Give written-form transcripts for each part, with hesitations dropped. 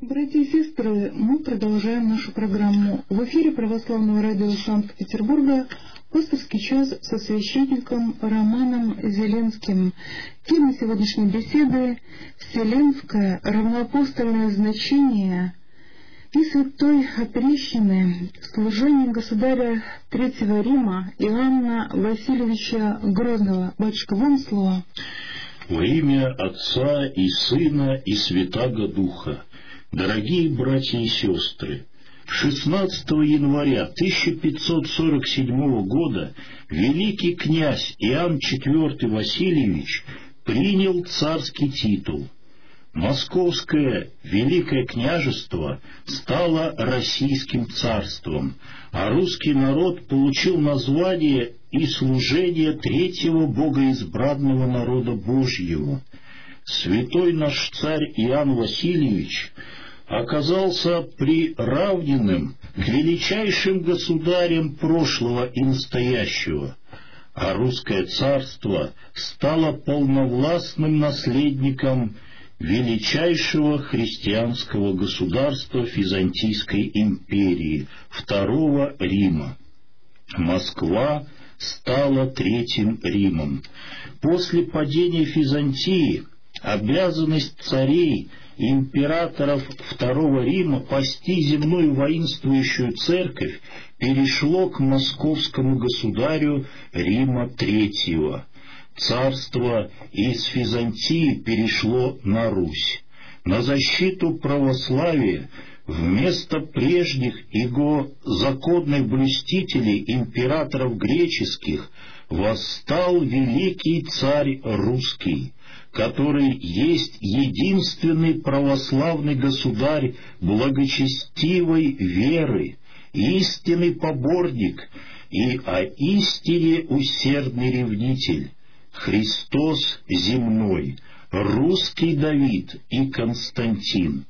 Братья и сестры, мы продолжаем нашу программу. В эфире Православного радио Санкт-Петербурга «Пасторский час» со священником Романом Зеленским. Тема сегодняшней беседы — «Вселенское равноапостольное значение и святой опрещины служения государя Третьего Рима Иоанна Васильевича Грозного». Батюшка, вам слово. Во имя Отца и Сына и Святаго Духа. Дорогие братья и сестры, 16 января 1547 года великий князь Иоанн IV Васильевич принял царский титул. Московское Великое княжество стало Российским царством, а русский народ получил название и служение третьего богоизбранного народа Божьего. Святой наш царь Иоанн Васильевич оказался приравненным к величайшим государям прошлого и настоящего, а русское царство стало полновластным наследником величайшего христианского государства Византийской империи, Второго Рима. Москва стала Третьим Римом. После падения Византии обязанность царей и императоров Второго Рима пасти земную воинствующую церковь перешло к московскому государю Рима III. Царство из Византии перешло на Русь. На защиту православия вместо прежних его законных блюстителей императоров греческих восстал великий царь русский, который есть единственный православный государь благочестивой веры, истинный поборник и о истине усердный ревнитель, Христос земной, русский Давид и Константин.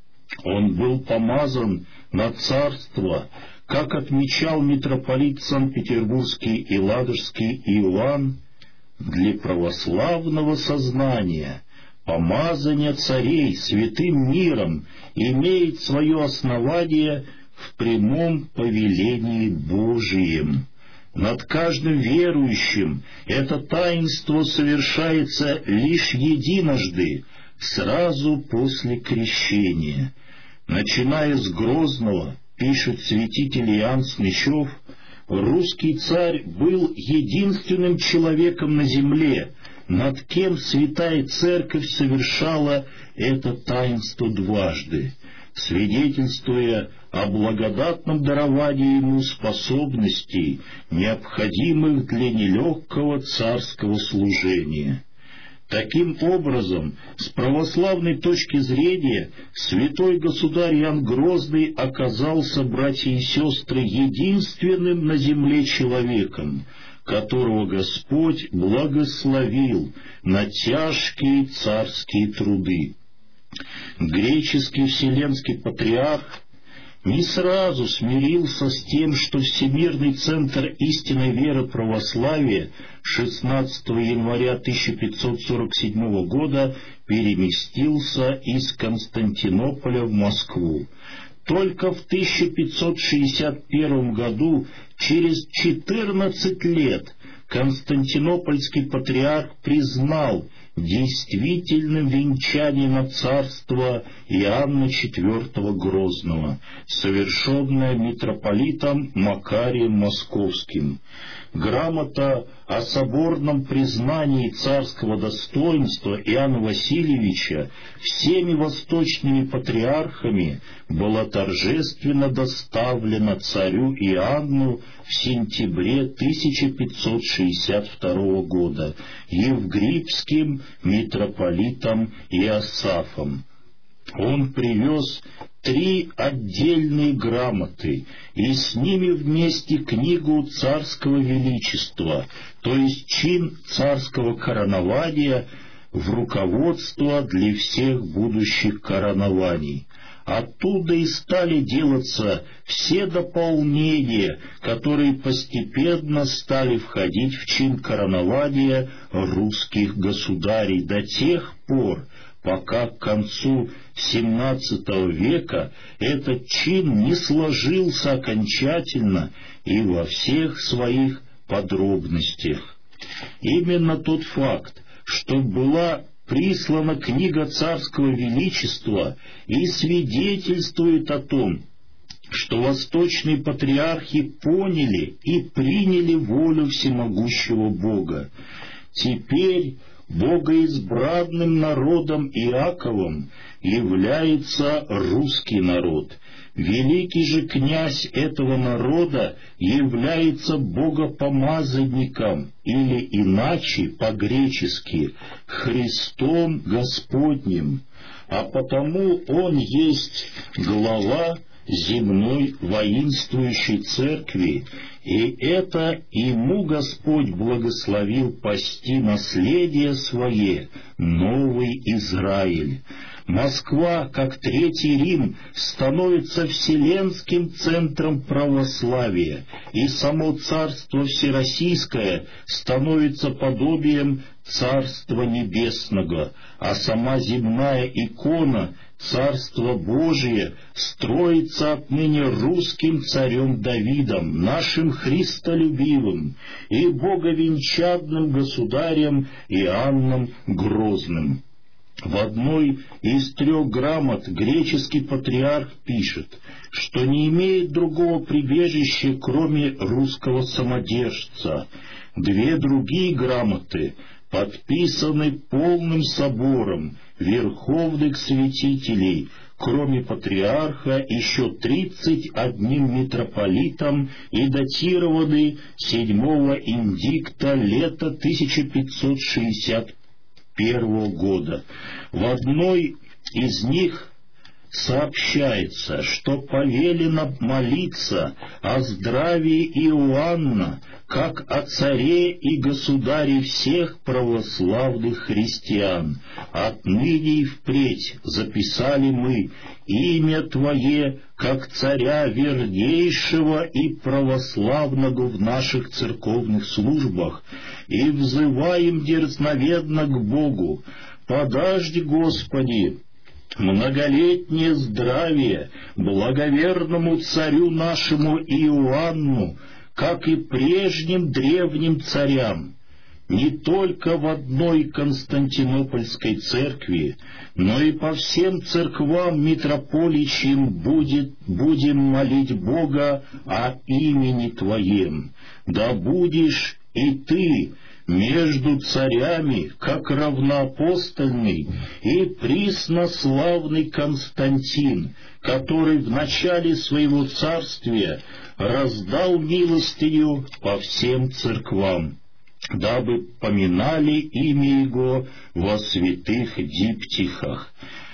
Он был помазан на царство, как отмечал митрополит Санкт-Петербургский и Ладожский Иоанн, для православного сознания помазание царей святым миром имеет свое основание в прямом повелении Божием. Над каждым верующим это таинство совершается лишь единожды, сразу после крещения. Начиная с Грозного, пишет святитель Иоанн Снычев, русский царь был единственным человеком на земле, над кем святая церковь совершала это таинство дважды, свидетельствуя о благодатном даровании ему способностей, необходимых для нелегкого царского служения. Таким образом, с православной точки зрения, святой государь Иоанн Грозный оказался, братья и сестры, единственным на земле человеком, которого Господь благословил на тяжкие царские труды. Греческий вселенский патриарх не сразу смирился с тем, что Всемирный центр истинной веры православия 16 января 1547 года переместился из Константинополя в Москву. Только в 1561 году, через 14 лет, Константинопольский патриарх признал действительным венчание на царство Иоанна IV Грозного, совершенное митрополитом Макарием Московским. Грамота о соборном признании царского достоинства Иоанна Васильевича всеми восточными патриархами была торжественно доставлена царю Иоанну в сентябре 1562 года евгрипским митрополитом Иосафом. Он привез 3 отдельные грамоты, и с ними вместе книгу царского величества, то есть чин царского коронования в руководство для всех будущих коронований. Оттуда и стали делаться все дополнения, которые постепенно стали входить в чин коронования русских государей до тех пор, пока к концу XVII века этот чин не сложился окончательно и во всех своих подробностях. Именно тот факт, что была прислана книга царского величества, и свидетельствует о том, что восточные патриархи поняли и приняли волю всемогущего Бога. Теперь богоизбранным народом Иаковом является русский народ. Великий же князь этого народа является богопомазанником, или иначе по-гречески Христом Господним, а потому он есть глава земной воинствующей церкви, и это ему Господь благословил пасти наследие свое, новый Израиль. Москва, как Третий Рим, становится вселенским центром православия, и само Царство Всероссийское становится подобием Царства Небесного, а сама земная икона Царство Божие строится отныне русским царем Давидом, нашим христолюбивым и боговенчадным государем Иоанном Грозным. В одной из 3 грамот греческий патриарх пишет, что не имеет другого прибежища, кроме русского самодержца. 2 другие грамоты подписаны полным собором верховных святителей, кроме патриарха, еще 31 митрополитом, и датированы 7 индикта лета 1561 года. В одной из них сообщается, что повелено молиться о здравии Иоанна, как о царе и государе всех православных христиан. Отныне и впредь записали мы имя Твое, как царя вернейшего и православного в наших церковных службах, и взываем дерзновенно к Богу: подажди, Господи, многолетнее здравие благоверному царю нашему Иоанну, как и прежним древним царям, не только в одной Константинопольской церкви, но и по всем церквам митрополичьим будем молить Бога о имени Твоем. Да будешь и Ты между царями, как равноапостольный и преснославный Константин, который в начале своего царствия раздал милостыню по всем церквам, дабы поминали имя Его во святых диптихах.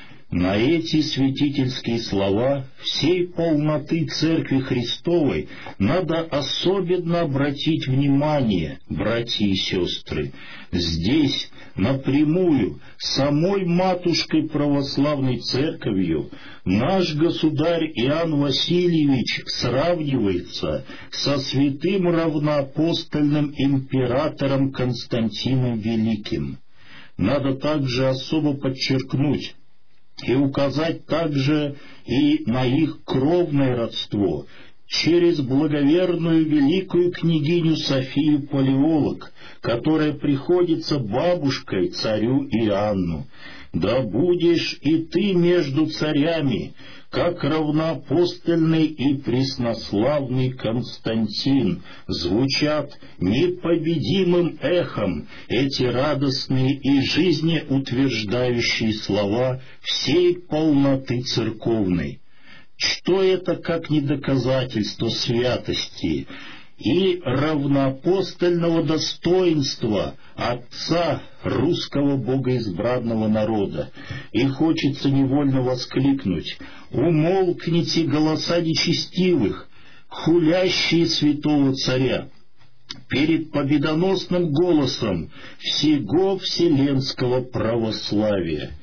На эти святительские слова всей полноты Церкви Христовой надо особенно обратить внимание, братья и сестры. Здесь напрямую самой Матушкой Православной Церковью наш государь Иоанн Васильевич сравнивается со святым равноапостольным императором Константином Великим. Надо также особо подчеркнуть и указать также и на их кровное родство через благоверную великую княгиню Софию Палеолог, которая приходится бабушкой царю Иоанну. Да будешь и ты между царями, как равноапостольный и преснославный Константин. Звучат непобедимым эхом эти радостные и жизнеутверждающие слова всей полноты церковной. Что это, как не доказательство святости и равноапостольного достоинства отца русского богоизбранного народа? И хочется невольно воскликнуть: умолкните голоса нечестивых, хулящие святого царя, перед победоносным голосом всего вселенского православия.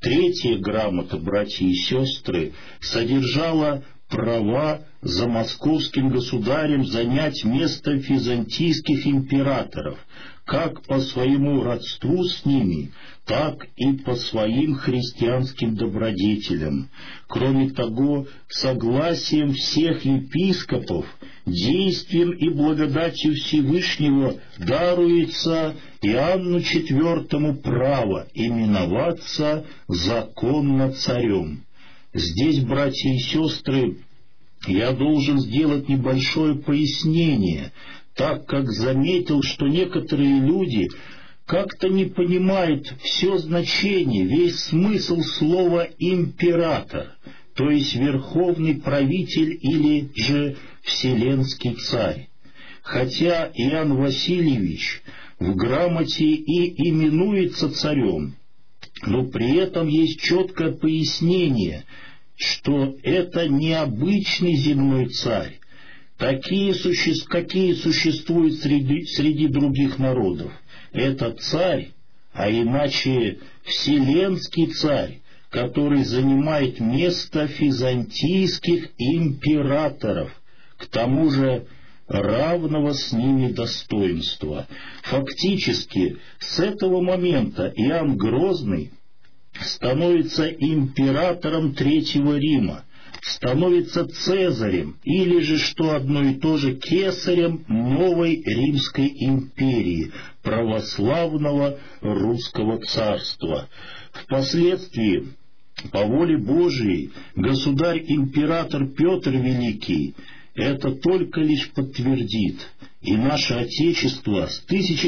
3 грамота, братья и сестры, содержала права за московским государем занять место византийских императоров, как по своему родству с ними, так и по своим христианским добродетелям. Кроме того, согласием всех епископов, действием и благодатью Всевышнего даруется Иоанну IV право именоваться законно царем. Здесь, братья и сестры, я должен сделать небольшое пояснение, так как заметил, что некоторые люди как-то не понимают все значение, весь смысл слова «император», то есть верховный правитель или же вселенский царь. Хотя Иоанн Васильевич в грамоте и именуется царем, но при этом есть четкое пояснение, что это необычный земной царь, какие существуют среди других народов. Это царь, а иначе вселенский царь, который занимает место византийских императоров, к тому же равного с ними достоинства. Фактически, с этого момента Иоанн Грозный становится императором Третьего Рима, становится цезарем, или же, что одно и то же, кесарем новой Римской империи, православного русского царства. Впоследствии, по воле Божией, государь-император Петр Великий это только лишь подтвердит, и наше Отечество с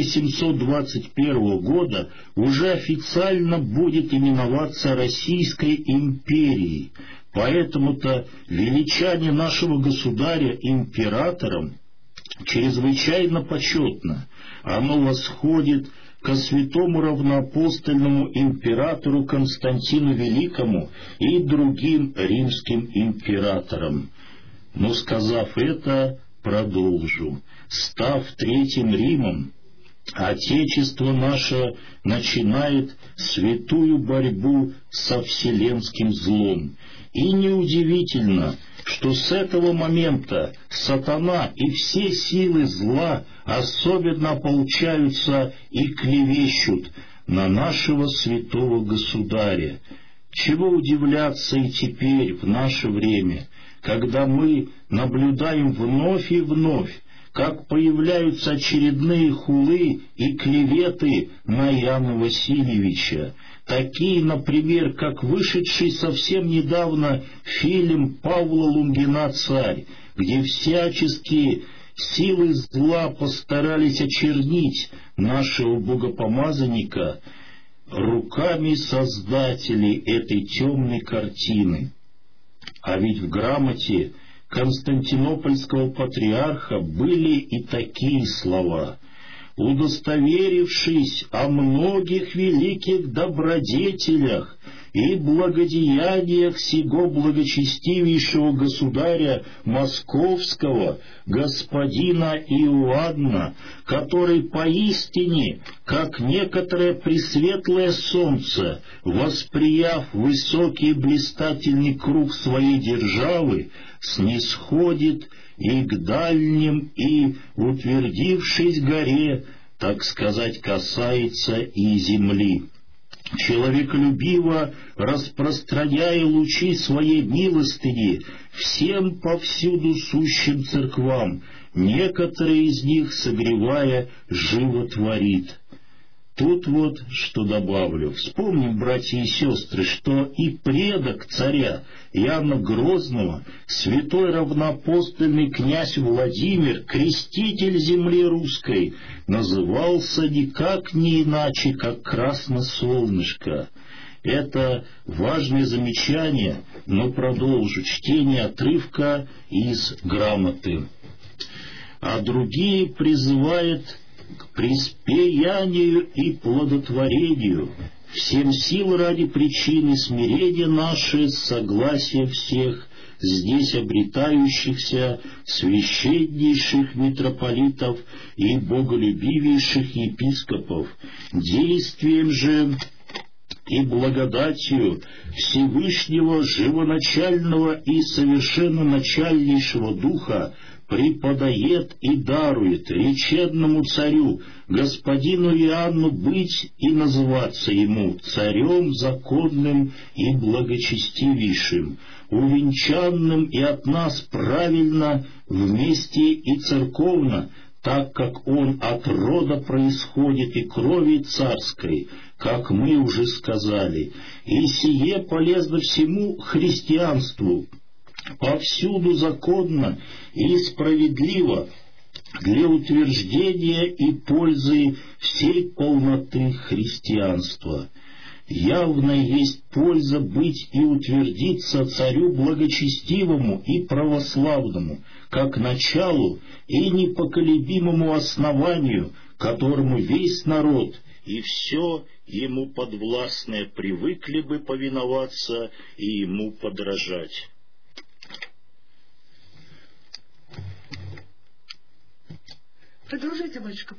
1721 года уже официально будет именоваться Российской империей. Поэтому-то величание нашего государя императором чрезвычайно почетно. Оно восходит ко святому равноапостольному императору Константину Великому и другим римским императорам. Но, сказав это, продолжу. Став Третьим Римом, Отечество наше начинает святую борьбу со вселенским злом. И неудивительно, что с этого момента сатана и все силы зла особенно ополчаются и клевещут на нашего святого государя. Чего удивляться и теперь, в наше время, когда мы наблюдаем вновь и вновь, как появляются очередные хулы и клеветы на Иоанна Васильевича, такие, например, как вышедший совсем недавно фильм Павла Лунгина «Царь», где всяческие силы зла постарались очернить нашего богопомазанника руками создателей этой темной картины. А ведь в грамоте Константинопольского патриарха были и такие слова: «Удостоверившись о многих великих добродетелях и благодеяниях сего благочестивейшего государя Московского, господина Иоанна, который поистине, как некоторое пресветлое солнце, восприяв высокий блистательный круг своей державы, снисходит и к дальним, и, утвердившись горе, так сказать, касается и земли. Человеколюбиво распространяя лучи своей милостыни всем повсюду сущим церквам, некоторые из них, согревая, животворит». Тут вот что добавлю. Вспомним, братья и сестры, что и предок царя Иоанна Грозного, святой равноапостольный князь Владимир, креститель земли русской, назывался никак не иначе, как Красносолнышко. Это важное замечание, но продолжу чтение отрывка из грамоты. А другие призывают к преуспеянию и плодотворению, всем сил ради причины смирения наши, согласия всех здесь обретающихся священнейших митрополитов и боголюбивейших епископов, действием же и благодатью Всевышнего живоначального и совершенно начальнейшего Духа преподает и дарует реченному царю, господину Иоанну, быть и называться ему царем законным и благочестивейшим, увенчанным и от нас правильно вместе и церковно, так как он от рода происходит и крови царской, как мы уже сказали, и сие полезно всему христианству, повсюду законно и справедливо для утверждения и пользы всей полноты христианства. Явно есть польза быть и утвердиться царю благочестивому и православному, как началу и непоколебимому основанию, которому весь народ и все ему подвластное привыкли бы повиноваться и ему подражать. Продолжайте, батюшка,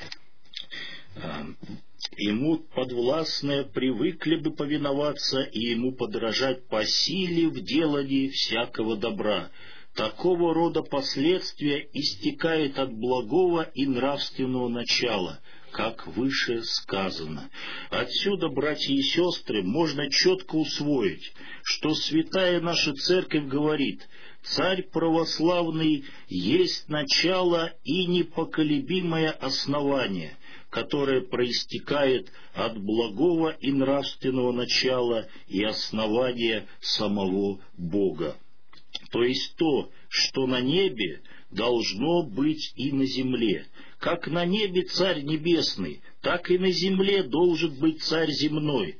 пожалуйста. Ему подвластное привыкли бы повиноваться и ему подражать по силе в делании всякого добра. Такого рода последствия истекает от благого и нравственного начала, как выше сказано. Отсюда, братья и сестры, можно четко усвоить, что святая наша Церковь говорит: царь православный есть начало и непоколебимое основание, которое проистекает от благого и нравственного начала и основания самого Бога. То есть то, что на небе, должно быть и на земле. Как на небе царь небесный, так и на земле должен быть царь земной.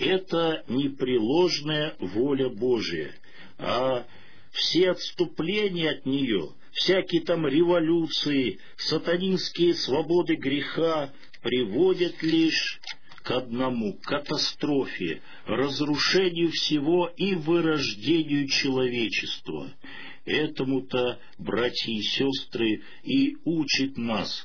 Это непреложная воля Божия, а все отступления от нее, всякие там революции, сатанинские свободы греха приводят лишь к одному — катастрофе, разрушению всего и вырождению человечества. Этому-то, братья и сестры, и учит нас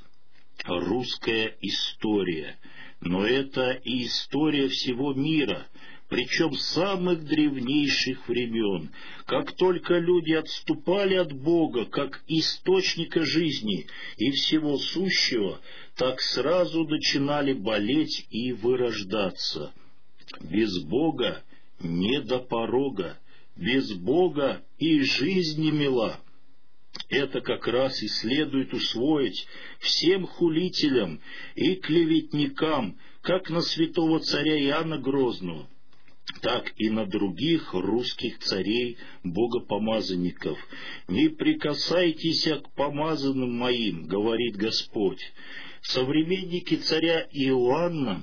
русская история. Но это и история всего мира, причем самых древнейших времен. Как только люди отступали от Бога, как источника жизни и всего сущего, так сразу начинали болеть и вырождаться. Без Бога не до порога, без Бога и жизнь не мила. Это как раз и следует усвоить всем хулителям и клеветникам, как на святого царя Иоанна Грозного, так и на других русских царей богопомазанников. «Не прикасайтесь к помазанным моим, — говорит Господь». Современники царя Иоанна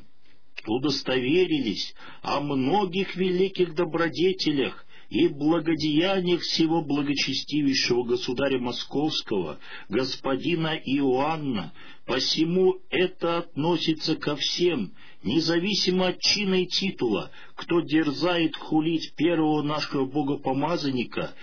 удостоверились о многих великих добродетелях и благодеяниях всего благочестивейшего государя Московского, господина Иоанна. Посему это относится ко всем, независимо от чина и титула, кто дерзает хулить первого нашего богопомазанника,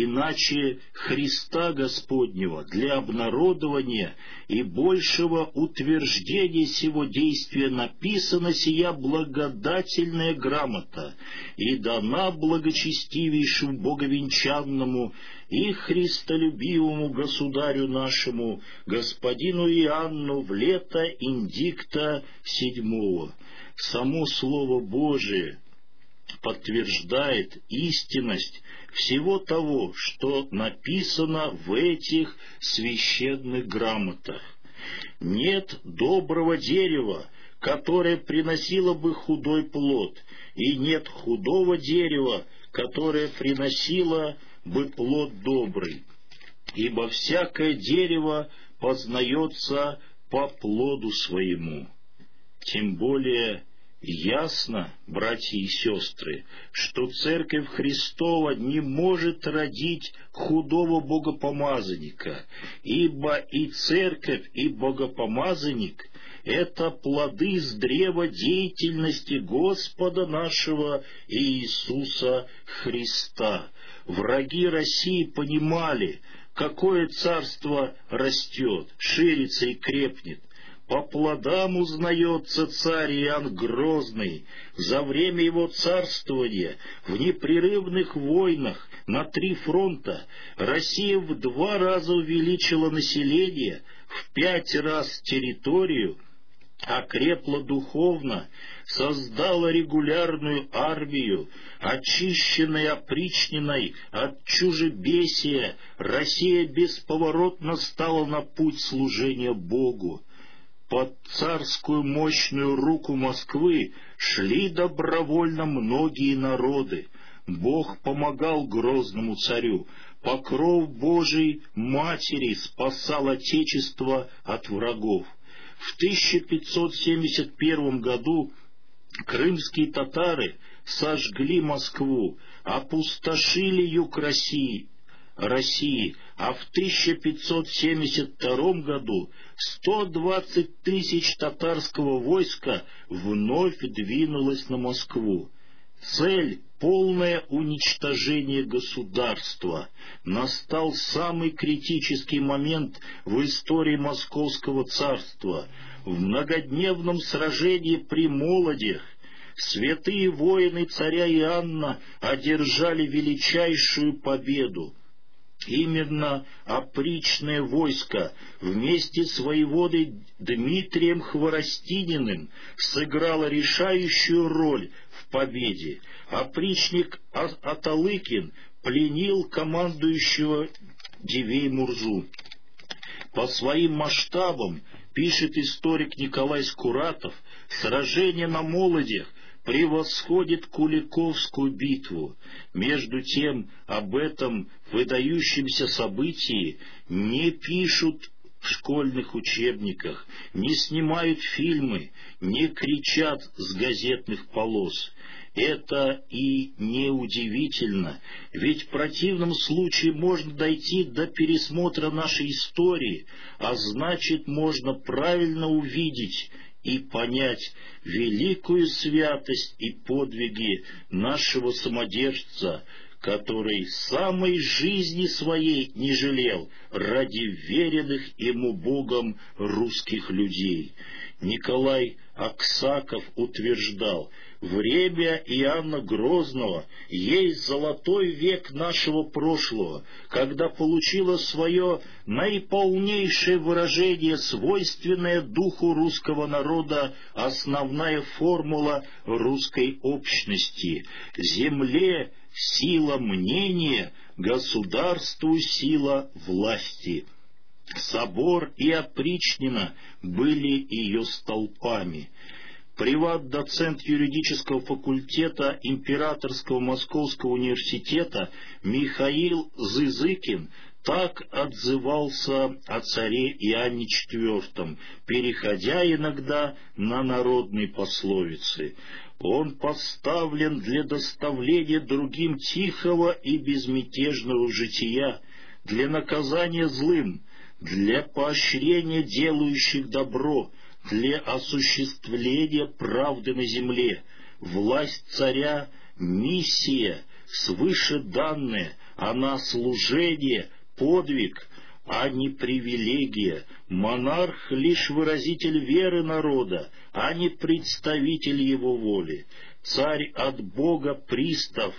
иначе Христа Господнего, для обнародования и большего утверждения сего действия написана сия благодательная грамота и дана благочестивейшему боговенчанному и христолюбивому государю нашему, господину Иоанну, в лето индикта 7. Само Слово Божие подтверждает истинность всего того, что написано в этих священных грамотах. Нет доброго дерева, которое приносило бы худой плод, и нет худого дерева, которое приносило бы плод добрый. Ибо всякое дерево познается по плоду своему. Тем более ясно, братья и сестры, что Церковь Христова не может родить худого богопомазанника, ибо и Церковь, и богопомазанник — это плоды с древа деятельности Господа нашего Иисуса Христа. Враги России понимали, какое царство растет, ширится и крепнет. По плодам узнается царь Иоанн Грозный. За время его царствования в непрерывных войнах на 3 фронта Россия в 2 раза увеличила население, в 5 раз территорию, окрепла духовно, создала регулярную армию, очищенной, опричненной от чужебесия, Россия бесповоротно стала на путь служения Богу. Под царскую мощную руку Москвы шли добровольно многие народы. Бог помогал грозному царю, покров Божий Матери спасал Отечество от врагов. В 1571 году крымские татары сожгли Москву, опустошили юг России, а в 1572 году 120 тысяч татарского войска вновь двинулось на Москву. Цель — полное уничтожение государства. Настал самый критический момент в истории Московского царства. В многодневном сражении при Молодях святые воины царя Иоанна одержали величайшую победу. Именно опричное войско вместе с воеводой Дмитрием Хворостининым сыграло решающую роль в победе. Опричник Аталыкин пленил командующего Дивей-Мурзу. По своим масштабам, пишет историк Николай Скуратов, сражение на Молодях превосходит Куликовскую битву. Между тем, об этом выдающемся событии не пишут в школьных учебниках, не снимают фильмы, не кричат с газетных полос. Это и неудивительно, ведь в противном случае можно дойти до пересмотра нашей истории, а значит, можно правильно увидеть и понять великую святость и подвиги нашего самодержца, который самой жизни своей не жалел ради веренных ему Богом русских людей. Николай Аксаков утверждал: время Иоанна Грозного есть золотой век нашего прошлого, когда получила свое наиполнейшее выражение свойственная духу русского народа основная формула русской общности: земле сила мнения, государству сила власти. Собор и опричнина были ее столпами. Приват-доцент юридического факультета Императорского Московского университета Михаил Зызыкин так отзывался о царе Иоанне IV, переходя иногда на народные пословицы: «Он поставлен для доставления другим тихого и безмятежного жития, для наказания злым, для поощрения делающих добро, для осуществления правды на земле. Власть царя — миссия, свыше данная, она служение, подвиг, а не привилегия. Монарх — лишь выразитель веры народа, а не представитель его воли. Царь от Бога пристав,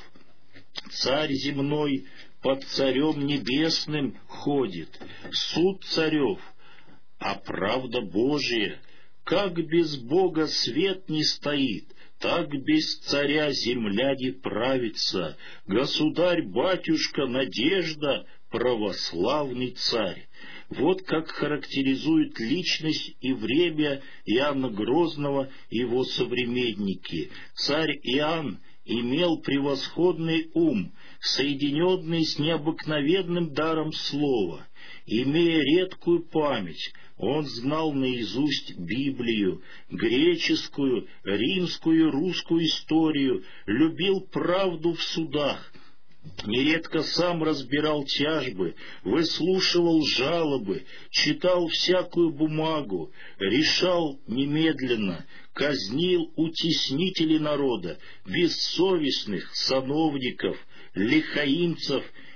царь земной под царем небесным ходит. Суд царев, а правда Божия. Как без Бога свет не стоит, так без царя земля не правится. Государь-батюшка, надежда, православный царь». Вот как характеризуют личность и время Иоанна Грозного его современники. Царь Иоанн имел превосходный ум, соединенный с необыкновенным даром слова. Имея редкую память, он знал наизусть Библию, греческую, римскую и русскую историю, любил правду в судах, нередко сам разбирал тяжбы, выслушивал жалобы, читал всякую бумагу, решал немедленно, казнил утеснителей народа, бессовестных сановников, лихаимцев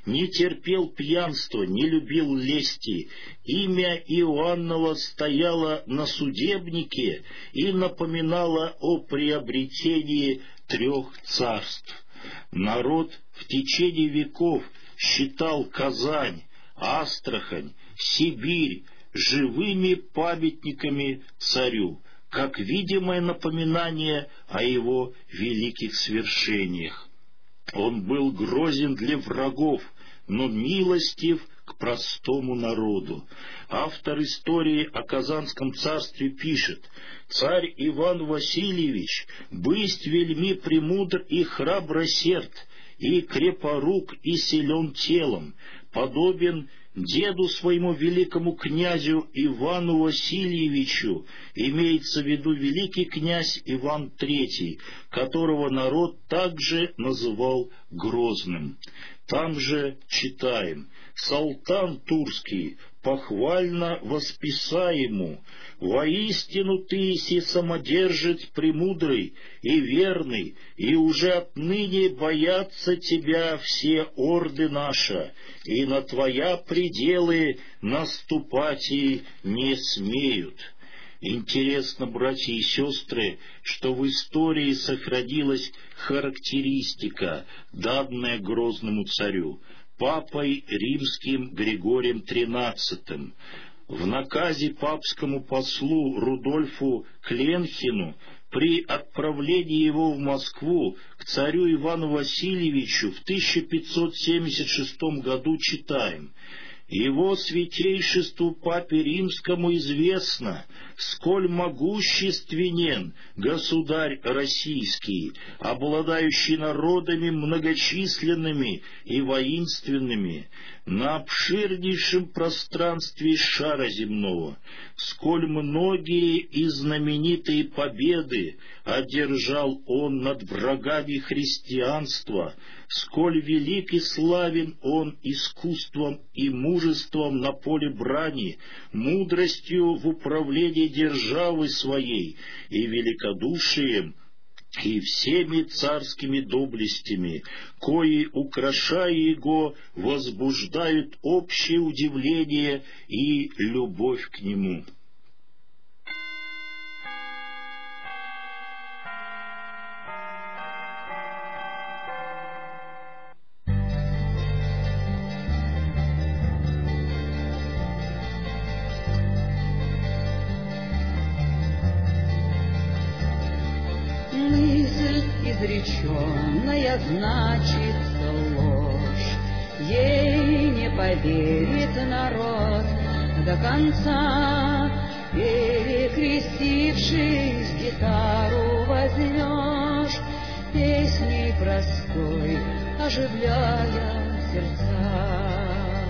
не терпел пьянства, не любил лести. Имя Иоанново стояло на судебнике и напоминало о приобретении 3 царств. Народ в течение веков считал Казань, Астрахань, Сибирь живыми памятниками царю, как видимое напоминание о его великих свершениях. Он был грозен для врагов, но милостив к простому народу. Автор истории о Казанском царстве пишет: «Царь Иван Васильевич бысть вельми премудр и храбросерд, и крепорук, и силен телом, подобен деду своему великому князю Ивану Васильевичу», имеется в виду великий князь Иван III, которого народ также называл Грозным. Там же читаем: «Салтан Турский похвально восписаему, воистину ты си самодержец премудрый и верный, и уже отныне боятся тебя все орды наша, и на твоя пределы наступать и не смеют». Интересно, братья и сестры, что в истории сохранилась характеристика, данная Грозному царю папой римским Григорием XIII. В наказе папскому послу Рудольфу Кленхину при отправлении его в Москву к царю Ивану Васильевичу в 1576 году читаем: «Его святейшеству Папе Римскому известно, сколь могущественен государь российский, обладающий народами многочисленными и воинственными на обширнейшем пространстве шара земного, сколь многие и знаменитые победы одержал он над врагами христианства, сколь велик и славен он искусством и мужеством на поле брани, мудростью в управлении державой своей и великодушием, и всеми царскими доблестями, кои, украшая его, возбуждают общее удивление и любовь к нему». Изреченная значится ложь, ей не поверит народ до конца. Перекрестившись, гитару возьмешь, песней простой оживляя сердца.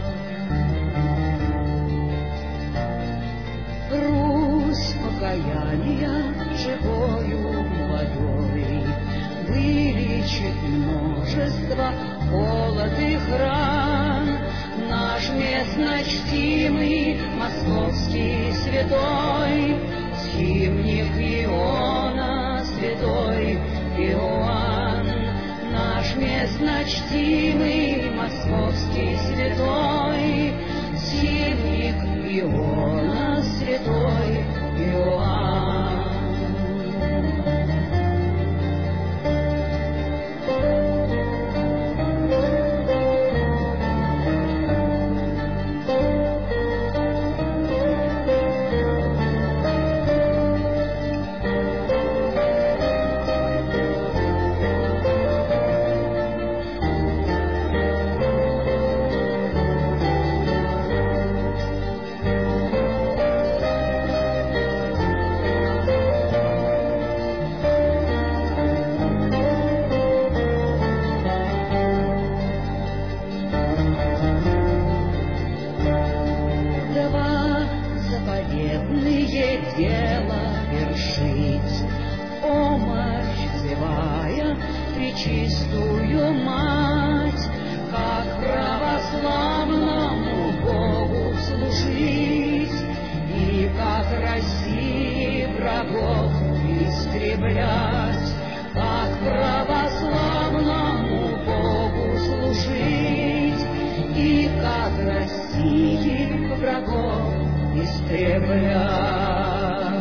Русь покаяния живою водой вылечит множество холодных ран. Наш местно чтимый московский святой, схимник Иона, святой Иоанн. Наш местно чтимый московский святой, схимник Иона, святой Иоанн. России врагов истреблять.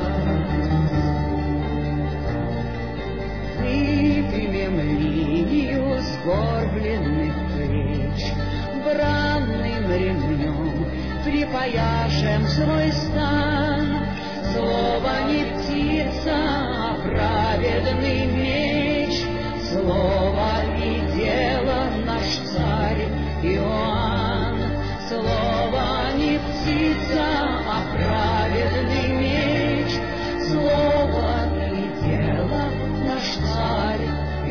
Выпрямим линию сгорбленных плеч, бранным ремнем припояшем свой стан. Слово не птица, а праведный меч, слово и дело наш царь Иоанн. Слово не птица, а праведный меч, слово и дело наш царь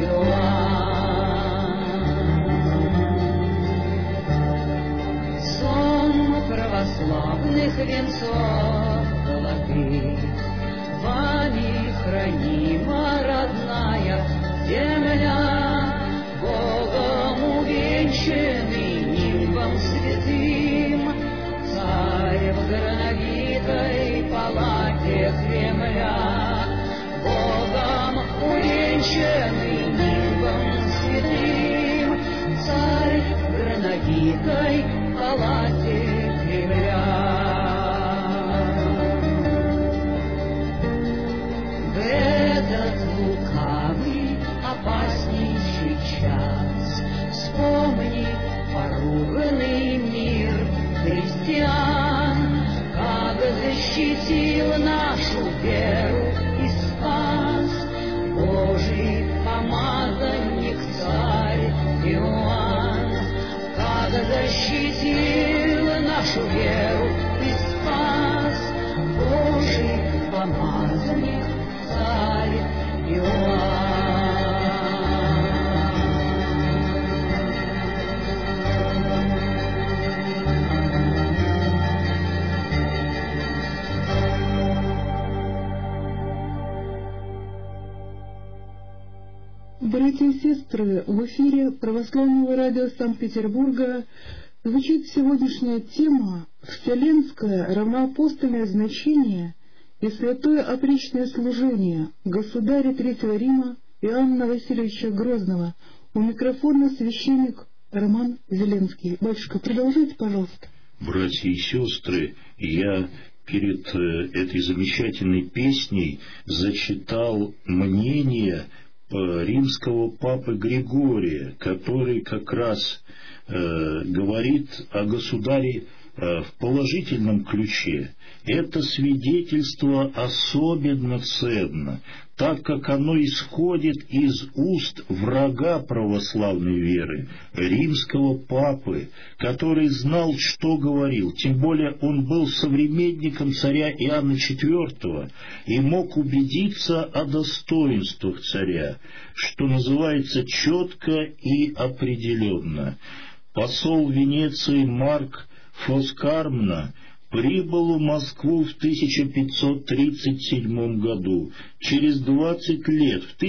Иоанн. Сон православных венцов золотых, вами хранима родная земля, Богом увенчанный нимбом святым, царь в грановитой палате Кремля. Богом увенчанный нимбом святым, царь в грановитой палате Кремля. В этот лукавый, опаснейший час вспомни поруганный мир христиан, как защитил нашу веру и спас Божий помазанник царь Иоанн, как защитил нашу веру и спас Божий помазанник царь Иоанн. Братья и сестры, в эфире Православного радио Санкт-Петербурга звучит сегодняшняя тема «Вселенское равноапостольное значение и святое опричное служение государя Третьего Рима Иоанна Васильевича Грозного». У микрофона священник Роман Зеленский. Батюшка, продолжайте, пожалуйста. Братья и сестры, я перед этой замечательной песней зачитал мнение римского папы Григория, который как раз говорит о государе в положительном ключе. Это свидетельство особенно ценно, так как оно исходит из уст врага православной веры, римского папы, который знал, что говорил, тем более он был современником царя Иоанна IV и мог убедиться о достоинствах царя, что называется четко и определенно. Посол Венеции Марк Фоскармна прибыл в Москву в 1537 году. Через 20 лет, в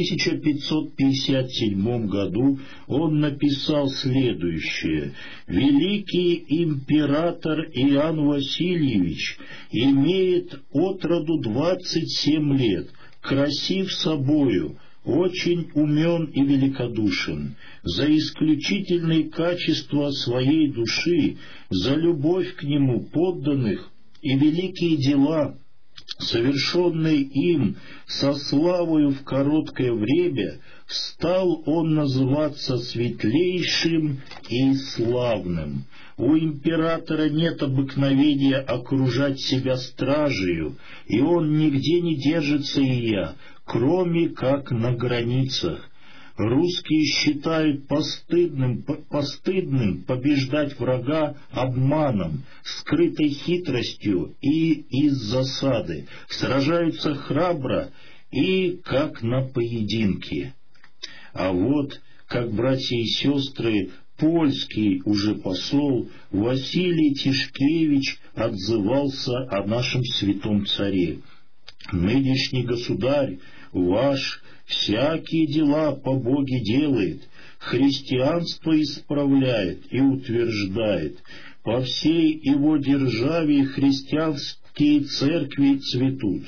1557 году, он написал следующее: «Великий император Иоанн Васильевич имеет от роду 27 лет, красив собою, очень умен и великодушен, за исключительные качества своей души, за любовь к нему подданных и великие дела, совершенные им со славою в короткое время, стал он называться светлейшим и славным. У императора нет обыкновения окружать себя стражею, и он нигде не держится ея, кроме как на границах. Русские считают постыдным побеждать врага обманом, скрытой хитростью и из засады, сражаются храбро и как на поединке. А вот, как братья и сестры, польский уже посол Василий Тишкевич отзывался о нашем святом царе: «Нынешний государь ваш всякие дела по Боге делает, христианство исправляет и утверждает, по всей его державе христианские церкви цветут,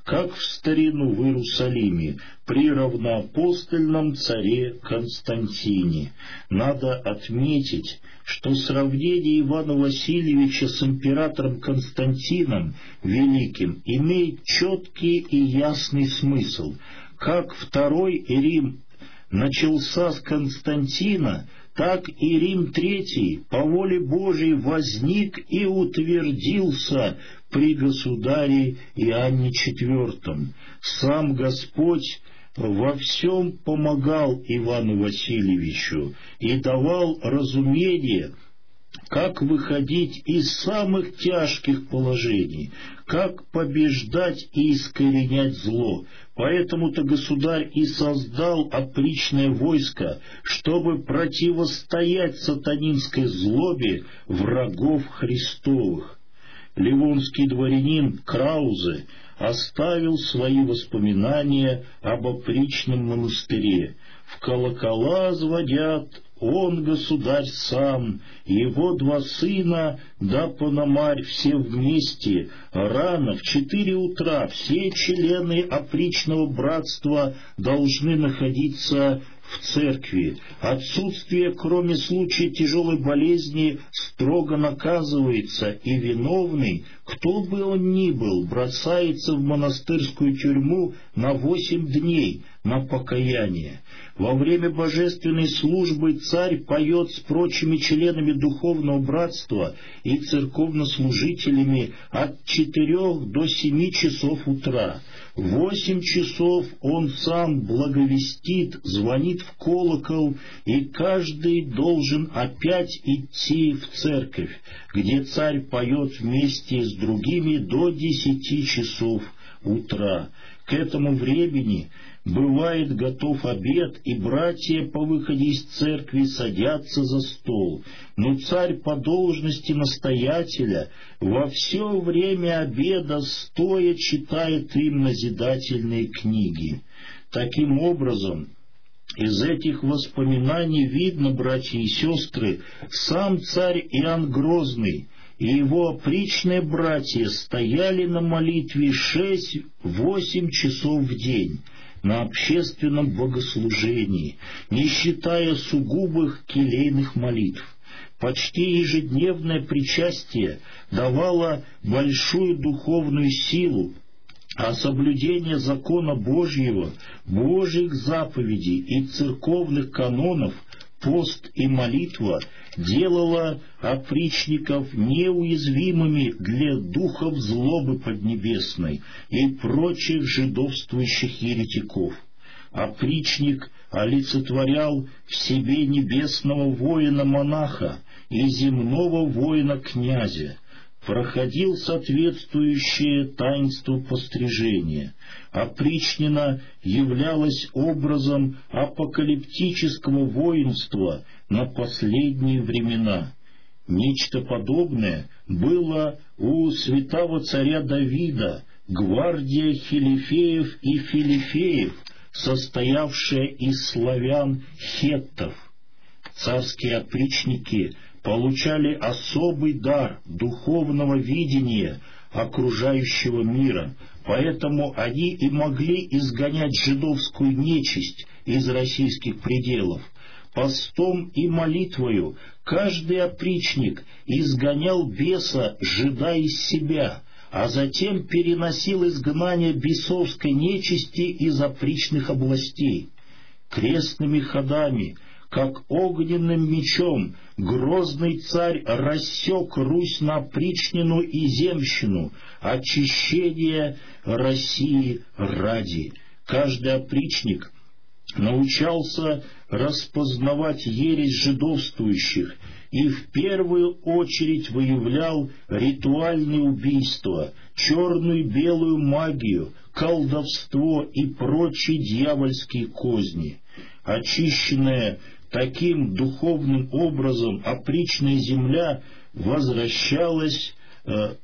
как в старину в Иерусалиме, при равноапостольном царе Константине. Надо отметить, что сравнение Ивана Васильевича с императором Константином Великим имеет четкий и ясный смысл. Как Второй Рим начался с Константина, так и Рим III по воле Божией возник и утвердился при государе Иоанне IV. Сам Господь во всем помогал Ивану Васильевичу и давал разумение, как выходить из самых тяжких положений, как побеждать и искоренять зло. Поэтому-то государь и создал опричное войско, чтобы противостоять сатанинской злобе врагов Христовых. Ливонский дворянин Краузе оставил свои воспоминания об опричном монастыре. В колокола звонят он, государь сам, его 2 сына, да Пономарь, все вместе. Рано, в 4 утра, все члены опричного братства должны находиться в церкви. Отсутствие, кроме случая тяжелой болезни, строго наказывается, и виновный, кто бы он ни был, бросается в монастырскую тюрьму на 8 дней на покаяние. Во время божественной службы царь поет с прочими членами духовного братства и церковнослужителями от 4 до 7 часов утра. В 8 часов он сам благовестит, звонит в колокол, и каждый должен опять идти в церковь, где царь поет вместе с другими до 10 часов утра. К этому времени бывает готов обед, и братья по выходе из церкви садятся за стол. Но царь по должности настоятеля во все время обеда стоя читает им назидательные книги. Таким образом, из этих воспоминаний видно, братья и сестры, сам царь Иоанн Грозный и его опричные братья стояли на молитве 6-8 часов в день, на общественном богослужении, не считая сугубых келейных молитв. Почти ежедневное причастие давало большую духовную силу, а соблюдение закона Божьего, Божьих заповедей и церковных канонов, пост и молитва делало опричников неуязвимыми для духов злобы поднебесной и прочих жидовствующих еретиков. Опричник олицетворял в себе небесного воина-монаха и земного воина-князя, проходил соответствующее таинство пострижения. Опричнина являлась образом апокалиптического воинства на последние времена. Нечто подобное было у святого царя Давида, гвардия хилифеев и филифеев, состоявшая из славян-хеттов. Царские опричники получали особый дар духовного видения окружающего мира, поэтому они и могли изгонять жидовскую нечисть из российских пределов. Постом и молитвою каждый опричник изгонял беса жида из себя, а затем переносил изгнание бесовской нечисти из опричных областей. Крестными ходами, как огненным мечом, грозный царь рассек Русь на опричнину и земщину, очищение России ради. Каждый опричник научался распознавать ересь жидовствующих и в первую очередь выявлял ритуальные убийства, черную и белую магию, колдовство и прочие дьявольские козни. Очищенная таким духовным образом опричная земля возвращалась в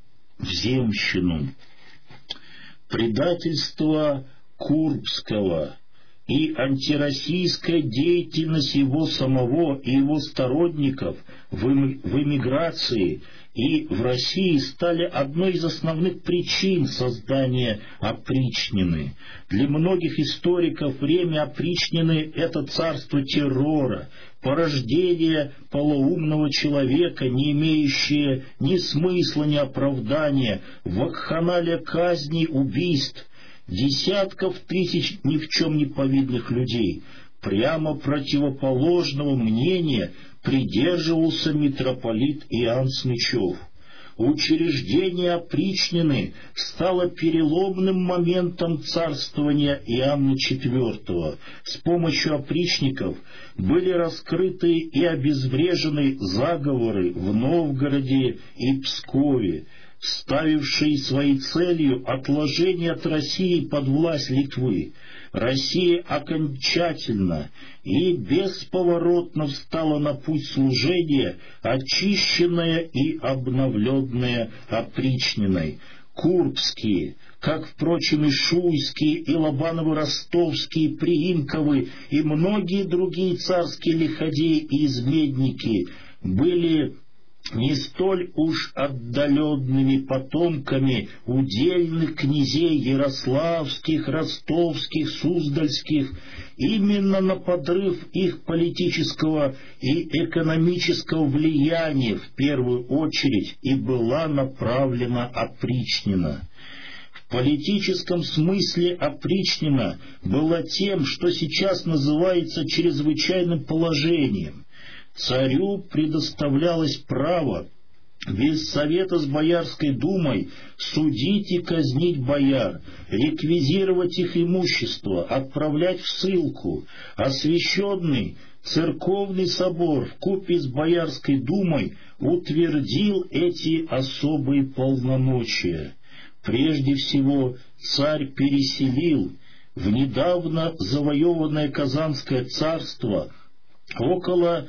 земщину. Предательство Курбского и антироссийская деятельность его самого и его сторонников в эмиграции и в России стали одной из основных причин создания опричнины. Для многих историков время опричнины — это царство террора, порождение полоумного человека, не имеющее ни смысла, ни оправдания, вакханалия казней, убийств, десятков тысяч ни в чем не повинных людей. Прямо противоположного мнения придерживался митрополит Иоанн Смычев. Учреждение опричнины стало переломным моментом царствования Иоанна IV. С помощью опричников были раскрыты и обезврежены заговоры в Новгороде и Пскове, ставившие своей целью отложение от России под власть Литвы. Россия окончательно и бесповоротно встала на путь служения, очищенная и обновленная опричниной. Курбские, как, впрочем, и Шуйские, и Лобановы-Ростовские, Приимковы и многие другие царские лиходеи и изменники были не столь уж отдаленными потомками удельных князей ярославских, ростовских, суздальских. Именно на подрыв их политического и экономического влияния в первую очередь и была направлена опричнина. В политическом смысле опричнина была тем, что сейчас называется чрезвычайным положением. Царю предоставлялось право без совета с Боярской думой судить и казнить бояр, реквизировать их имущество, отправлять в ссылку. Освященный церковный собор вкупе с Боярской думой утвердил эти особые полномочия. Прежде всего, царь переселил в недавно завоеванное Казанское царство около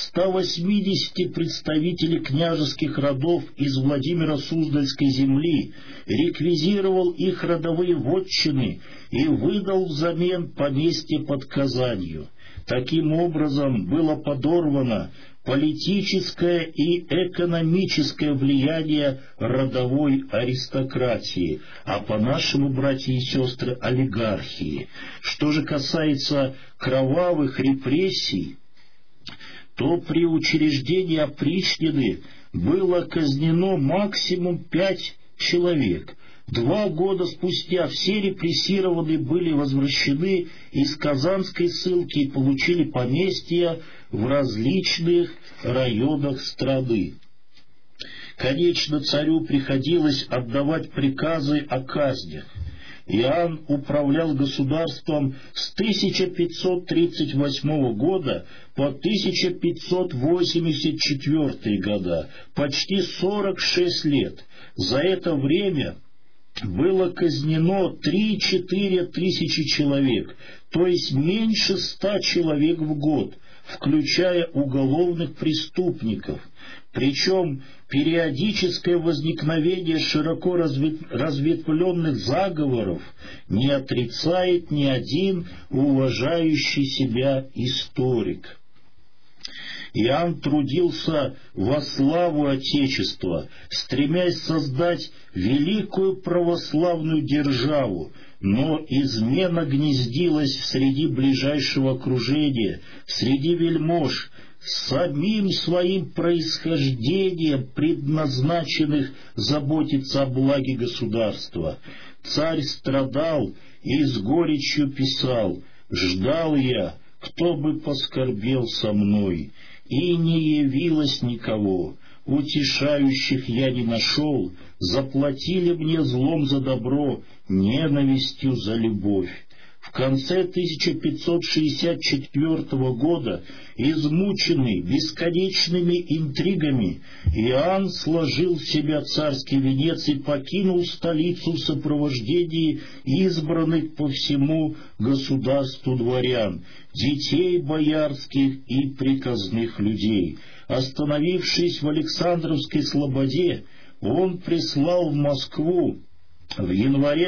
180 представителей княжеских родов из Владимиро-Суздальской земли, реквизировал их родовые вотчины и выдал взамен поместье под Казанью. Таким образом было подорвано политическое и экономическое влияние родовой аристократии, а по-нашему, братья и сестры, олигархии. Что же касается кровавых репрессий, то при учреждении опричнины было казнено максимум 5 человек. 2 года спустя все репрессированные были возвращены из Казанской ссылки и получили поместья в различных районах страны. Конечно, царю приходилось отдавать приказы о казнях. Иоанн управлял государством с 1538 года по 1584 года, почти 46 лет. За это время было казнено 3-4 тысячи человек, то есть меньше 100 человек в год, включая уголовных преступников. Причем периодическое возникновение широко разветвленных заговоров не отрицает ни один уважающий себя историк. Иоанн трудился во славу Отечества, стремясь создать великую православную державу, но измена гнездилась среди ближайшего окружения, среди вельмож, самим своим происхождением предназначенных заботиться о благе государства. Царь страдал и с горечью писал: «Ждал я, кто бы поскорбел со мной, и не явилось никого. Утешающих я не нашел, заплатили мне злом за добро, ненавистью за любовь». В конце 1564 года, измученный бесконечными интригами, Иоанн сложил в себя царский венец и покинул столицу в сопровождении избранных по всему государству дворян, детей боярских и приказных людей. Остановившись в Александровской слободе, он прислал в Москву В январе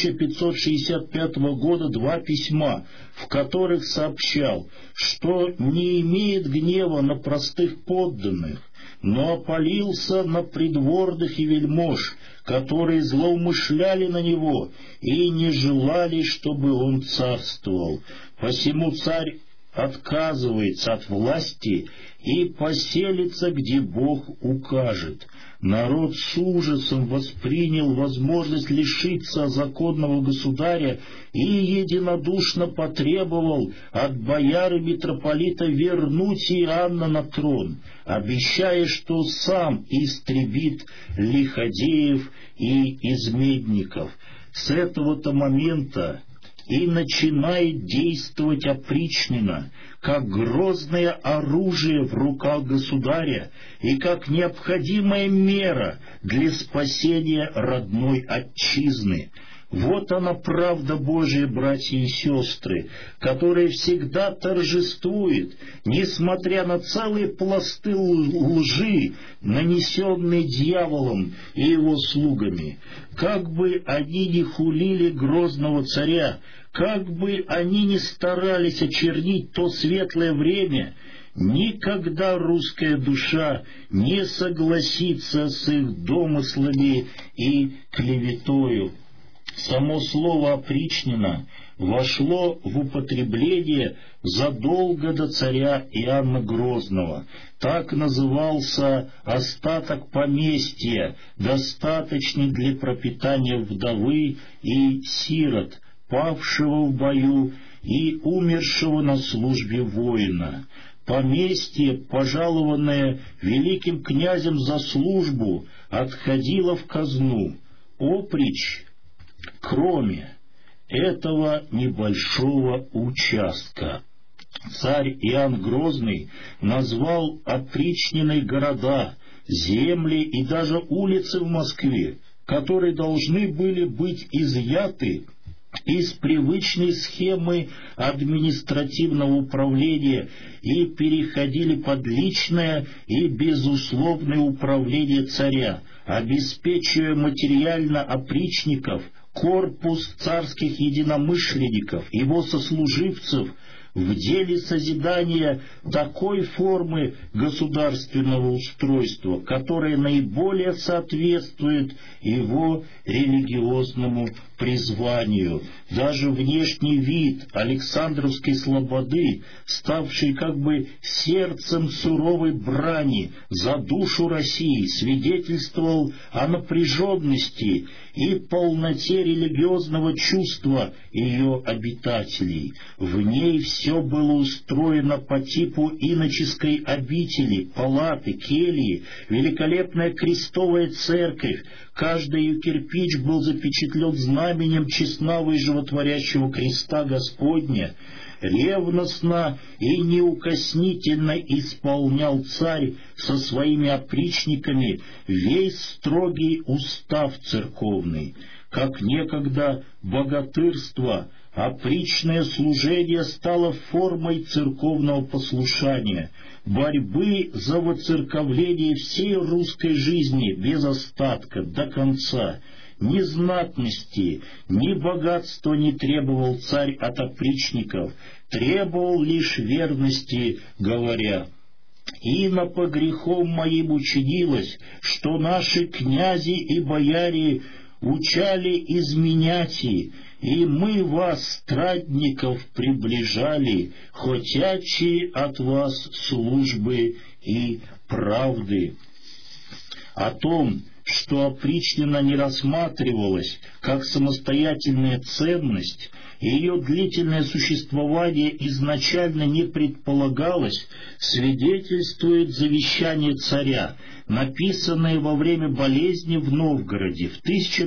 1565 года 2 письма, в которых сообщал, что не имеет гнева на простых подданных, но опалился на придворных и вельмож, которые злоумышляли на него и не желали, чтобы он царствовал. Посему царь отказывается от власти и поселится, где Бог укажет. Народ с ужасом воспринял возможность лишиться законного государя и единодушно потребовал от бояр и митрополита вернуть Иоанна на трон, обещая, что сам истребит лиходеев и изменников. С этого-то момента и начинает действовать опричнина, как грозное оружие в руках государя и как необходимая мера для спасения родной отчизны. Вот она правда Божия, братья и сестры, которая всегда торжествует, несмотря на целые пласты лжи, нанесенные дьяволом и его слугами. Как бы они ни хулили грозного царя, как бы они ни старались очернить то светлое время, никогда русская душа не согласится с их домыслами и клеветою. Само слово «опричнина» вошло в употребление задолго до царя Иоанна Грозного. Так назывался остаток поместья, достаточный для пропитания вдовы и сирот, павшего в бою и умершего на службе воина. Поместье, пожалованное великим князем за службу, отходило в казну. Опричь, кроме этого небольшого участка, царь Иоанн Грозный назвал опричниной города, земли и даже улицы в Москве, которые должны были быть изъяты из привычной схемы административного управления и переходили под личное и безусловное управление царя, обеспечивая материально опричников, корпус царских единомышленников, его сослуживцев в деле созидания такой формы государственного устройства, которая наиболее соответствует его религиозному призванию. Даже внешний вид Александровской слободы, ставший как бы сердцем суровой брани за душу России, свидетельствовал о напряженности и полноте религиозного чувства ее обитателей. В ней все было устроено по типу иноческой обители, палаты, кельи, великолепная крестовая церковь. Каждый ее кирпич был запечатлен знаменем честного и животворящего креста Господня. Ревностно и неукоснительно исполнял царь со своими опричниками весь строгий устав церковный. Как некогда богатырство, опричное служение стало формой церковного послушания, борьбы за воцерковление всей русской жизни без остатка, до конца. Ни знатности, ни богатства не требовал царь от опричников, требовал лишь верности, говоря: «Ино по грехом моим учинилось, что наши князи и бояре учали изменять, и мы вас, страдников, приближали, хотячи от вас службы и правды». О том, что опричнина не рассматривалась как самостоятельная ценность, и ее длительное существование изначально не предполагалось, свидетельствует завещание царя, написанное во время болезни в Новгороде в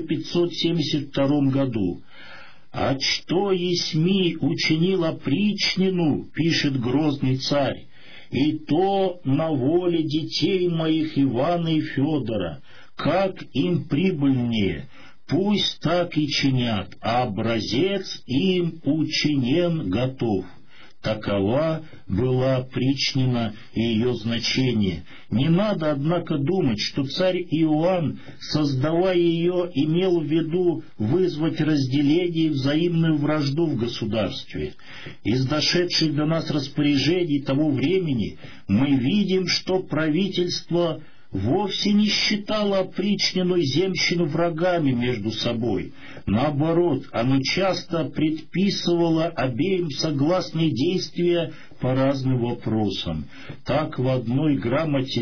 1572 году. «А что есми учинил опричнину, — пишет грозный царь, — и то на воле детей моих Ивана и Федора, как им прибыльнее, пусть так и чинят, а образец им учинен готов». Такова была опричнина и ее значение. Не надо, однако, думать, что царь Иоанн, создавая ее, имел в виду вызвать разделение и взаимную вражду в государстве. Из дошедших до нас распоряжений того времени мы видим, что правительство вовсе не считало опричнину и земщину врагами между собой. Наоборот, оно часто предписывало обеим согласные действия по разным вопросам. Так, в одной грамоте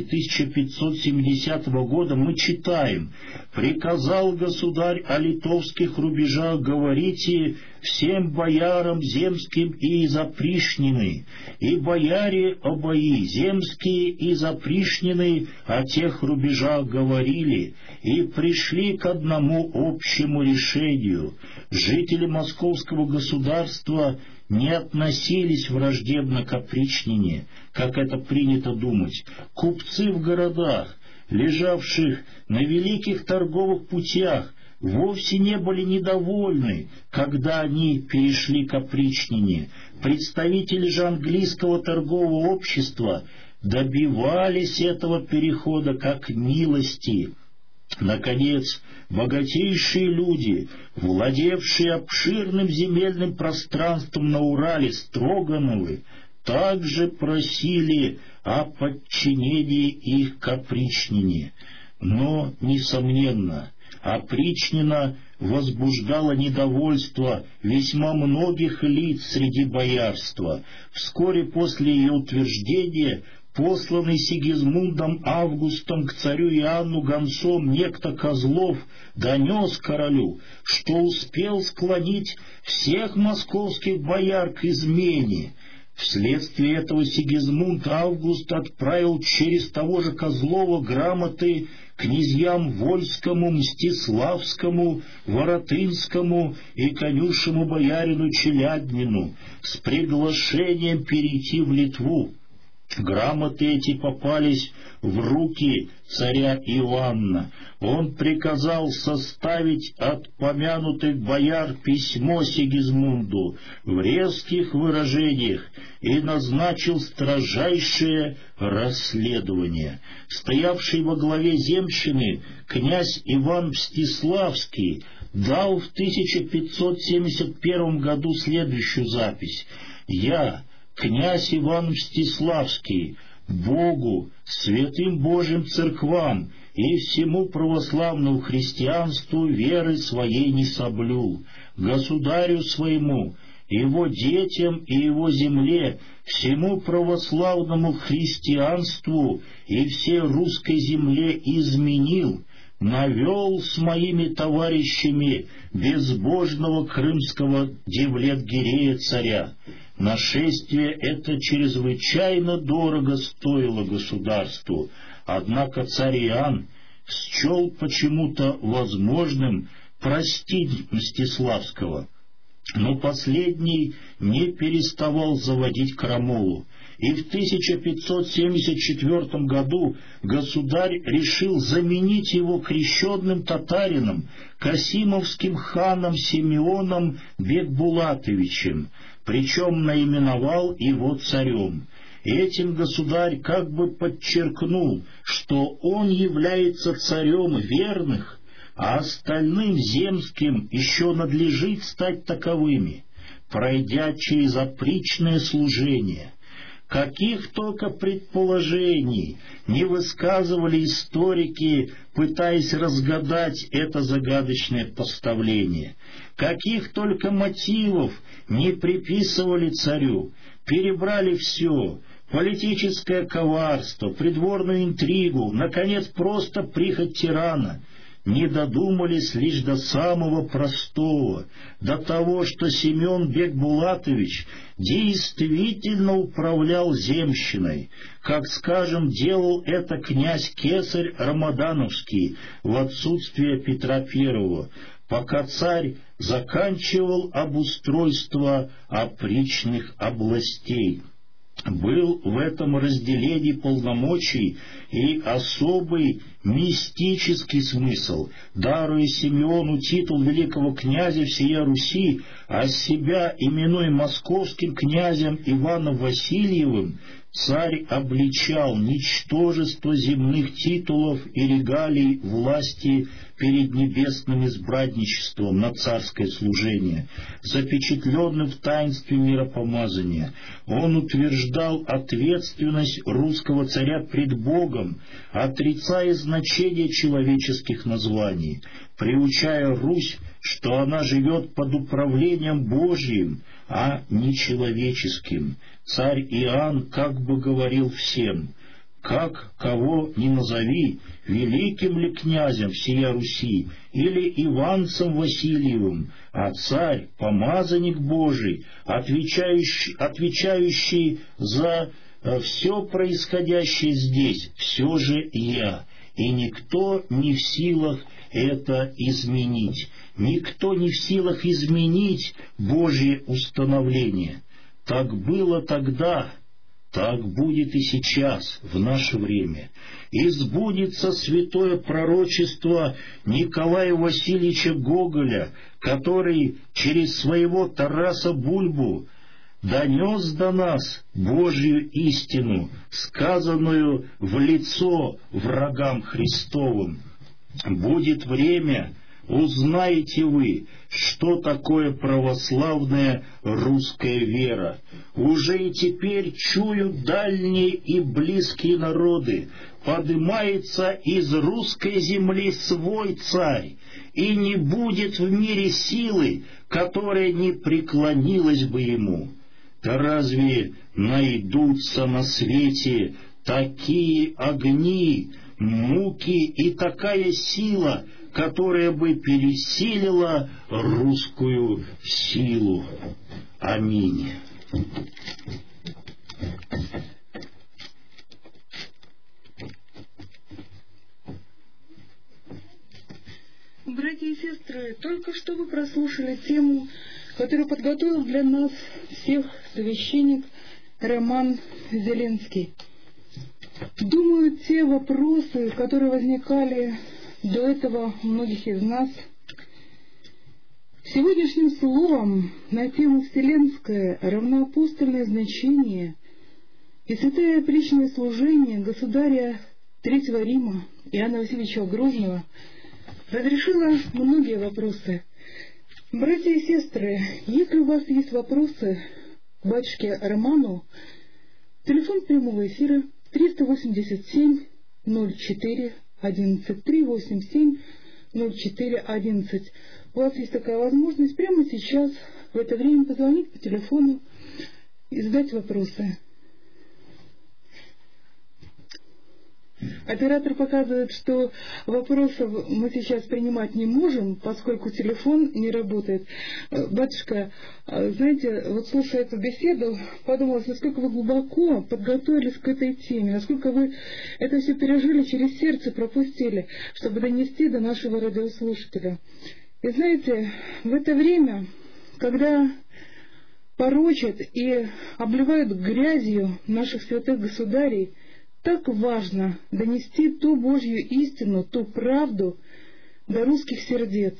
1570 года мы читаем: «Приказал государь о литовских рубежах говорите всем боярам земским и из опричнины, и бояре обои земские и из опричнины о тех рубежах говорили, и пришли к одному общему решению. Жители московского государства не относились враждебно к опричнине, как это принято думать. Купцы в городах, лежавших на великих торговых путях, вовсе не были недовольны, когда они перешли к опричнине. Представители же английского торгового общества добивались этого перехода как милости. Наконец, богатейшие люди, владевшие обширным земельным пространством на Урале, Строгановы, также просили о подчинении их к опричнине. Но, несомненно, опричнина возбуждала недовольство весьма многих лиц среди боярства. Вскоре после ее утверждения посланный Сигизмундом Августом к царю Иоанну гонцом некто Козлов донес королю, что успел склонить всех московских бояр к измене. Вследствие этого Сигизмунд Август отправил через того же Козлова грамоты князьям Вольскому, Мстиславскому, Воротынскому и конюшему боярину Челяднину с приглашением перейти в Литву. Грамоты эти попались в руки царя Иоанна. Он приказал составить от помянутых бояр письмо Сигизмунду в резких выражениях и назначил строжайшее расследование. Стоявший во главе земщины князь Иван Мстиславский дал в 1571 году следующую запись: «Я, князь Иван Мстиславский, Богу, святым Божьим церквам и всему православному христианству веры своей не соблюл, государю своему, его детям и его земле, всему православному христианству и всей русской земле изменил, навел с моими товарищами безбожного крымского Девлет-Гирея царя. Нашествие это чрезвычайно дорого стоило государству, однако царь Иоанн счел почему-то возможным простить Мстиславского. Но последний не переставал заводить крамолу, и в 1574 году государь решил заменить его крещенным татарином, касимовским ханом Симеоном Бекбулатовичем, причем наименовал его царем. Этим государь как бы подчеркнул, что он является царем верных, а остальным земским еще надлежит стать таковыми, пройдя через опричное служение. Каких только предположений не высказывали историки, пытаясь разгадать это загадочное поставление, каких только мотивов не приписывали царю, перебрали все: политическое коварство, придворную интригу, наконец, просто прихоть тирана. Не додумались лишь до самого простого, до того, что Семен Бекбулатович действительно управлял земщиной, как, скажем, делал это князь-кесарь Рамадановский в отсутствие Петра I, пока царь заканчивал обустройство опричных областей. был в этом разделении полномочий и особый мистический смысл. Даруя Симеону титул великого князя всея Руси, а себя именуя московским князем Иваном Васильевым, царь обличал ничтожество земных титулов и регалий власти перед небесным избранничеством на царское служение, запечатленным в таинстве миропомазания. Он утверждал ответственность русского царя пред Богом, отрицая значение человеческих названий, приучая Русь, что она живет под управлением Божьим, а не человеческим. Царь Иоанн как бы говорил всем: «Как кого ни назови, великим ли князем всея Руси или Иванцем Васильевым, а царь, помазанник Божий, отвечающий за все происходящее здесь, все же я, и никто не в силах это изменить». Никто не в силах изменить Божье установление. Так было тогда, так будет и сейчас, в наше время. И сбудется святое пророчество Николая Васильевича Гоголя, который через своего Тараса Бульбу донес до нас Божью истину, сказанную в лицо врагам Христовым. Будет время, узнаете вы, что такое православная русская вера. Уже и теперь чуют дальние и близкие народы. Подымается из русской земли свой царь, и не будет в мире силы, которая не преклонилась бы ему. Да разве найдутся на свете такие огни, муки и такая сила, которая бы пересилила русскую силу? Аминь. Братья и сестры, только что вы прослушали тему, которую подготовил для нас всех священник Роман Зеленский. Думаю, те вопросы, которые возникали до этого у многих из нас, сегодняшним словом на тему «Вселенское равноапостольное значение» и святое личное служение государя Третьего Рима Иоанна Васильевича Грозного разрешило многие вопросы. Братья и сестры, если у вас есть вопросы к батюшке Роману, телефон прямого эфира 387 04 11 387 04 11. У вас есть такая возможность прямо сейчас, в это время, позвонить по телефону и задать вопросы. Оператор показывает, что вопросов мы сейчас принимать не можем, поскольку телефон не работает. Батюшка, знаете, вот слушая эту беседу, подумалось, насколько вы глубоко подготовились к этой теме, насколько вы это все пережили, через сердце пропустили, чтобы донести до нашего радиослушателя. И знаете, в это время, когда порочат и обливают грязью наших святых государей, так важно донести ту Божью истину, ту правду до русских сердец.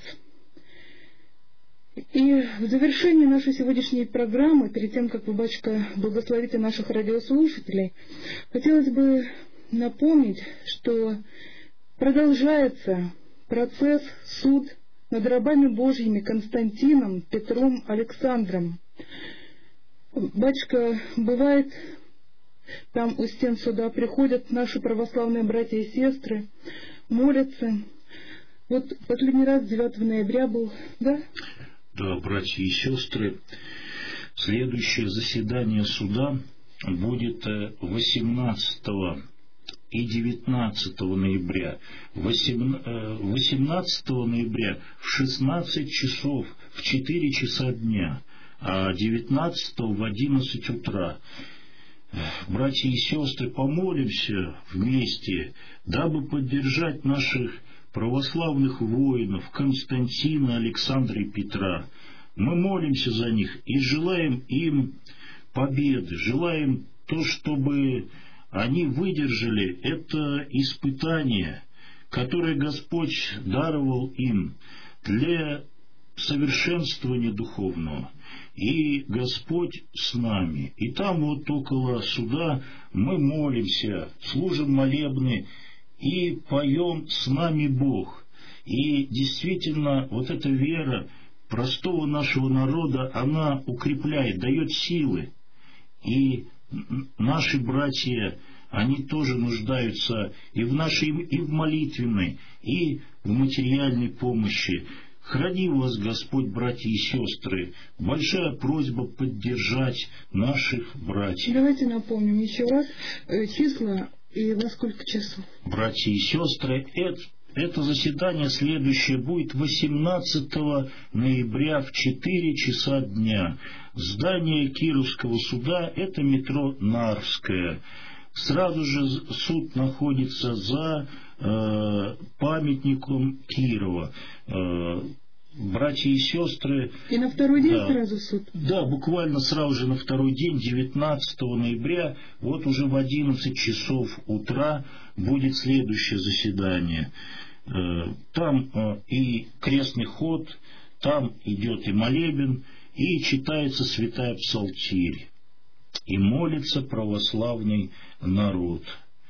И в завершении нашей сегодняшней программы, перед тем, как вы, батюшка, благословите наших радиослушателей, хотелось бы напомнить, что продолжается процесс, суд над рабами Божьими Константином, Петром, Александром. Батюшка, бывает, там у стен суда приходят наши православные братья и сестры, молятся. Вот последний раз 9 ноября был, да? Да, братья и сестры, следующее заседание суда будет 18 и 19 ноября. 18 ноября в 16 часов, в 4 часа дня, а 19 в 11 утра. Братья и сестры, помолимся вместе, дабы поддержать наших православных воинов Константина, Александра и Петра. Мы молимся за них и желаем им победы, желаем то, чтобы они выдержали это испытание, которое Господь даровал им для совершенствования духовного. И Господь с нами. И там вот около суда мы молимся, служим молебны и поем «С нами Бог». И действительно, вот эта вера простого нашего народа, она укрепляет, дает силы. И наши братья, они тоже нуждаются и в нашей, и в молитвенной, и в материальной помощи. Храни вас, Господь, братья и сестры. Большая просьба поддержать наших братьев. Давайте напомним еще раз числа и во сколько часов. Братья и сестры, это заседание следующее будет 18 ноября в 4 часа дня. Здание Кировского суда, это метро Нарвское. Сразу же суд находится за памятником Кирова. Братья и сестры... И на второй день сразу суд? Да, буквально сразу же на второй день, 19 ноября, вот уже в 11 часов утра будет следующее заседание. Там и крестный ход, там идет и молебен, и читается святая псалтирь, и молится православный народ.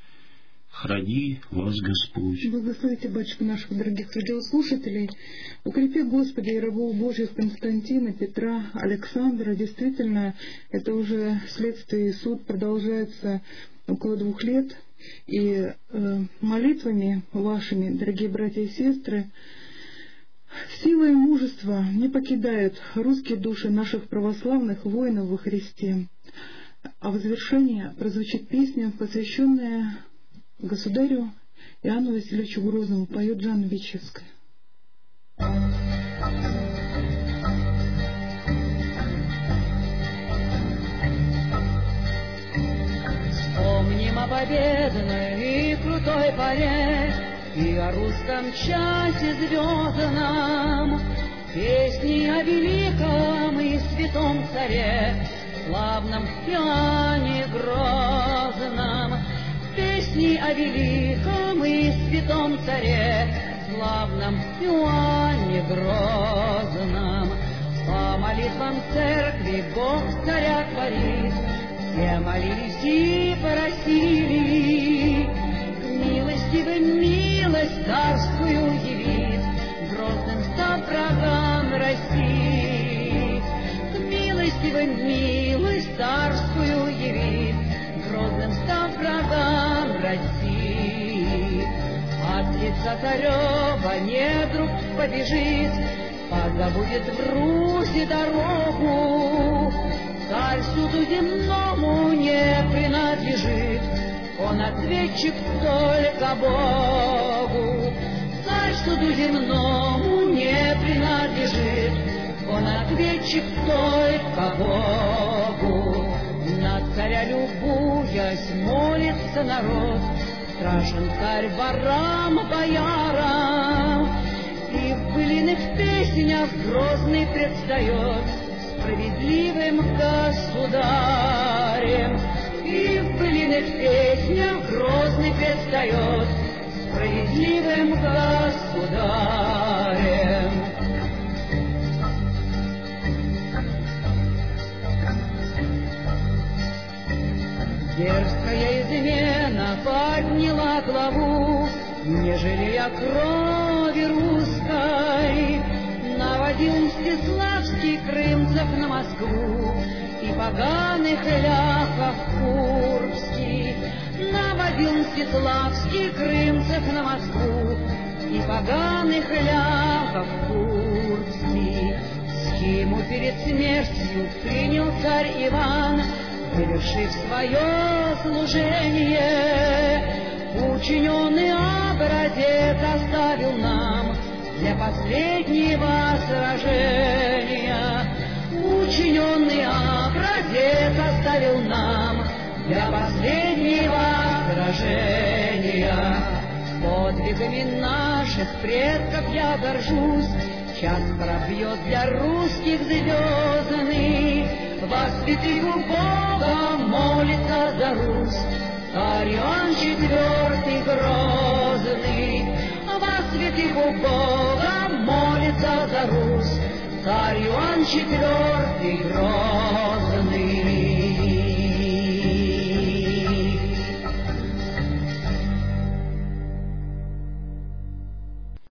Храни вас Господь. Благословите, батюшка, наших дорогих радиослушателей. Укрепи, Господи, и рабов Божьих Константина, Петра, Александра. Действительно, это уже следствие и суд продолжается около 2 лет. И молитвами вашими, дорогие братья и сестры, сила и мужество не покидают русские души наших православных воинов во Христе. А в завершение прозвучит песня, посвященная государю Иоанну Васильевичу Грозному, поет Жанна Бичевская. Вспомним о победной и крутой поре, и о русском часе звездном, песни о великом и святом царе, славном Иоанне Грозном. Песни о великом и святом царе, славном Иоанне Грозном. По молитвам церкви Бог царя творит, все молились и просили, милостивый милость царскую явит, грозным став врагам России. Милостивый милость царскую явит, грозным став врагам России. От лица царева недруг побежит, позабудет в Руси дорогу. Царь суду земному не принадлежит, он ответчик только Богу. Царь суду земному не принадлежит, он ответчик только Богу. На царя любуясь молится народ, страшен царь ворам боярам, и в былиных песнях грозный предстает справедливым государем. И в былиных песнях грозный предстает справедливым государем. Дерзкая измена подняла главу, не жалея крови русской, наводил Мстиславский крымцев на Москву и поганых ляхов Курбский. Наводил Мстиславский крымцев на Москву и поганых ляхов Курбский. Схему перед смертью принял царь Иван, завершив свое служение. Учиненный образец оставил нам для последнего сражения. Учиненный образец оставил нам для последнего сражения. Подвигами наших предков я горжусь, час пробьет для русских звездный. во святых у Бога молится за Русь. Царь Иоанн IV грозный, во святых у Бога молится за Русь. Царь Иоанн IV грозный.